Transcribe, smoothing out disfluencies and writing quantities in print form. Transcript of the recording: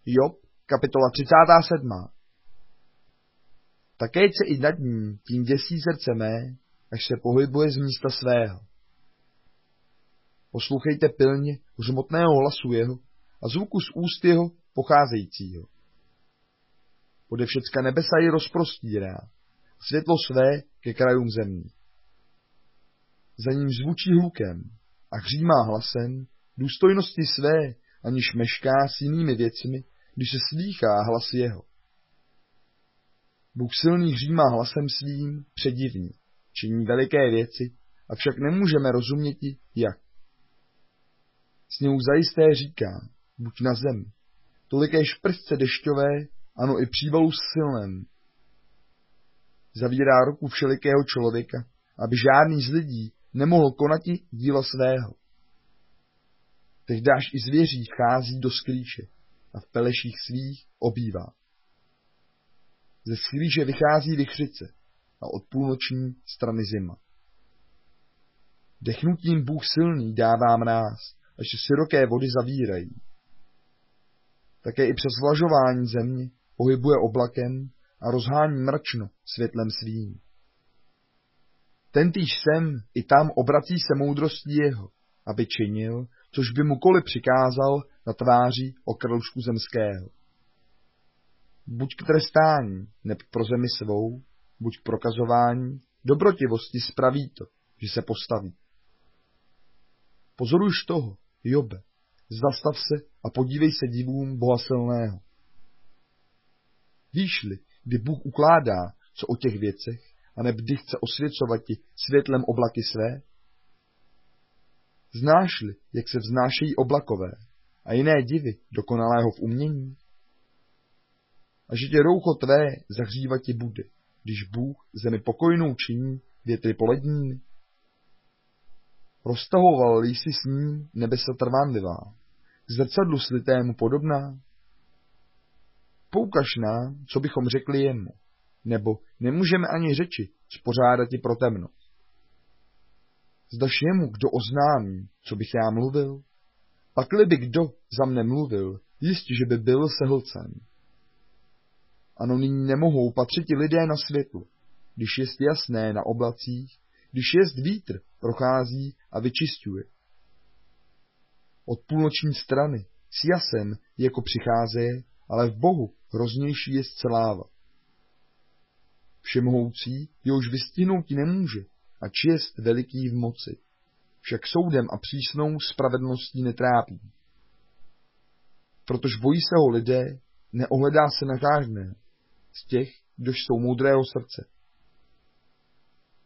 Job, kapitola 37. Také se i nad ním tím děsí srdce mé, až se pohybuje z místa svého. Poslouchejte pilně hřmotného hlasu jeho a zvuku z úst jeho pocházejícího. Pode všecka nebesa ji rozprostírá, světlo své ke krajům zemí. Za ním zvučí hlukem a hřímá hlasem důstojnosti své, aniž mešká s jinými věcmi, když se slýchá hlas jeho. Bůh silný hřímá hlasem svým předivně, činí veliké věci, avšak nemůžeme rozuměti, jak. S němu zajisté říká, buď na zemi, toliké šprstce dešťové, ano i přívalu silném. Zavírá ruku všelikého člověka, aby žádný z lidí nemohl konati díla svého. Tehdáž i zvěří vchází do sklíče a v peleších svých obývá. Ze sklíče vychází vichřice a od půlnoční strany zima. Dechnutím Bůh silný dává mráz, až se široké vody zavírají. Také i přes vlažování země pohybuje oblakem a rozhání mračno světlem svým. Tentýž sem i tam obrací se moudrostí jeho, aby činil, což by mu koli přikázal na tváři okrdlšku zemského. Buď k trestání, neb pro zemi svou, buď k prokazování, dobrotivosti spraví to, že se postaví. Pozorujš toho, Jobe, zastav se a podívej se divům Boha silného. Víš-li, kdy Bůh ukládá, co o těch věcech, aneb kdy chce osvěcovat ti světlem oblaky své? Znáš-li, jak se vznášejí oblakové a jiné divy dokonalého v umění? A že tě roucho tvé zahřívat ti bude, když Bůh zemi pokojnou činí větry poledními? Roztahoval-li jsi s ním nebesa trvanlivá, k zrcadlu slitému podobná? Poukaž nám, co bychom řekli jemu, nebo nemůžeme ani řeči spořádat i pro temnost. Zdaš jemu, kdo oznámí, co bych já mluvil? Pakli by kdo za mne mluvil, jistě, že by byl sehlcen. Ano, nyní nemohou patřiti lidé na světlu, když jest jasné na oblacích, když jest vítr, prochází a vyčisťuje. Od půlnoční strany s jasem jako přicházeje, ale v Bohu hroznější je sláva. Všemohoucí, jehož vystihnout ti nemůže, a čest veliký v moci, však soudem a přísnou spravedlností netrápí. Protože bojí se ho lidé, neohledá se na žádného z těch, kdož jsou moudrého srdce.